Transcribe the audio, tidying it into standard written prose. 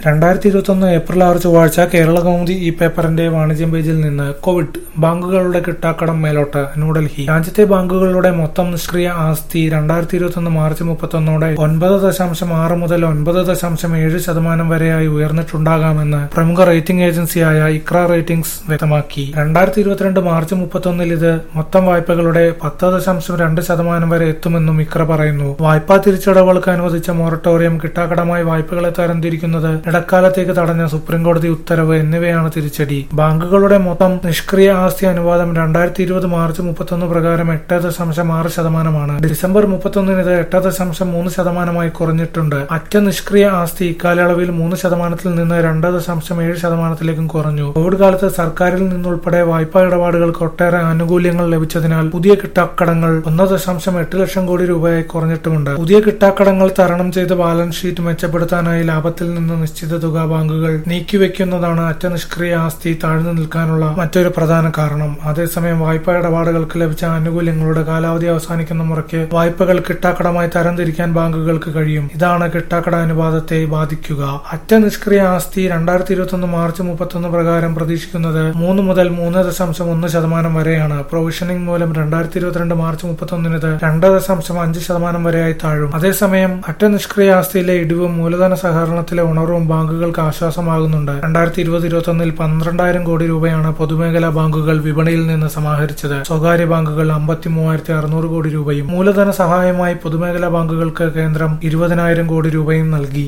2021 April 6 ചൊവ്വാഴ്ച കേരളകൗമുദി ഈ പേപ്പറിന്റെ വാണിജ്യം പേജിൽ നിന്ന് കോവിഡ് ബാങ്കുകളുടെ കിട്ടാക്കടം മേലോട്ട്. ന്യൂഡൽഹി. രാജ്യത്തെ ബാങ്കുകളുടെ മൊത്തം നിഷ്ക്രിയ ആസ്തി 2021 മാർച്ച് 31 9.6 മുതൽ 9.7% വരെയായി ഉയർന്നിട്ടുണ്ടാകാമെന്ന് പ്രമുഖ റേറ്റിംഗ് ഏജൻസിയായ ഇക്ര റേറ്റിംഗ്സ് വ്യക്തമാക്കി. 2022 മാർച്ച് 31 ഇത് മൊത്തം വായ്പകളുടെ 10.2% വരെ എത്തുമെന്നും ഇക്ര പറയുന്നു. വായ്പാ തിരിച്ചടവുകൾക്ക് അനുവദിച്ച മൊറട്ടോറിയം, കിട്ടാക്കടമായി വായ്പകളെ തരംതിരിക്കുന്നത്, ഇടക്കാലത്തേക്ക് തടഞ്ഞ സുപ്രീംകോടതി ഉത്തരവ് എന്നിവയാണ് തിരിച്ചടി. ബാങ്കുകളുടെ മൊത്തം നിഷ്ക്രിയ ആസ്തി അനുപാതം 2020 മാർച്ച് 31 പ്രകാരം 8.6%. ഡിസംബർ 31 ഇത് 8.3% കുറഞ്ഞിട്ടുണ്ട്. അറ്റ നിഷ്ക്രിയ ആസ്തി ഇക്കാലയളവിൽ 3% നിന്ന് 2.7%ലേക്കും കുറഞ്ഞു. കോവിഡ് കാലത്ത് സർക്കാരിൽ നിന്നുൾപ്പെടെ വായ്പാ ഇടപാടുകൾക്ക് ഒട്ടേറെ ആനുകൂല്യങ്ങൾ ലഭിച്ചതിനാൽ പുതിയ കിട്ടാക്കടങ്ങൾ 1.8 ലക്ഷം കോടി രൂപയായി കുറഞ്ഞിട്ടുമുണ്ട്. പുതിയ കിട്ടാക്കടങ്ങൾ തരണം ചെയ്ത് ബാലൻസ് ഷീറ്റ് മെച്ചപ്പെടുത്താനായി ലാഭത്തിൽ നിന്ന് നിശ്ചിത തുക ബാങ്കുകൾ നീക്കിവെക്കുന്നതാണ് അറ്റ നിഷ്ക്രിയ ആസ്തി താഴ്ന്നു നിൽക്കാനുള്ള മറ്റൊരു പ്രധാന കാരണം. അതേസമയം വായ്പാ ഇടപാടുകൾക്ക് ലഭിച്ച ആനുകൂല്യങ്ങളുടെ കാലാവധി അവസാനിക്കുന്ന മുറയ്ക്ക് വായ്പകൾ കിട്ടാക്കടമായി തരംതിരിക്കാൻ ബാങ്കുകൾക്ക് കഴിയും. ഇതാണ് കിട്ടാക്കട അനുപാതത്തെ ബാധിക്കുക. അറ്റ നിഷ്ക്രിയ ആസ്തി 2021 മാർച്ച് 31 പ്രകാരം പ്രതീക്ഷിക്കുന്നത് 3 മുതൽ 3.1% വരെയാണ്. പ്രൊവിഷനിംഗ് മൂലം 2022 മാർച്ച് 31 ഇത് 2.5% വരെയായി താഴും. അതേസമയം അറ്റ നിഷ്ക്രിയ ആസ്തിയിലെ ഇടിവും മൂലധന സഹകരണത്തിലെ ഉണർവും ബാങ്കുകൾക്ക് ആശ്വാസമാകുന്നുണ്ട്. 2020-21 12,000 കോടി രൂപയാണ് പൊതുമേഖലാ ബാങ്കുകൾ വിപണിയിൽ നിന്ന് സമാഹരിച്ചത്. സ്വകാര്യ ബാങ്കുകൾ 53,600 കോടി രൂപയും മൂലധന സഹായമായി പൊതുമേഖലാ ബാങ്കുകൾക്ക് കേന്ദ്രം 20,000 കോടി രൂപയും നൽകി.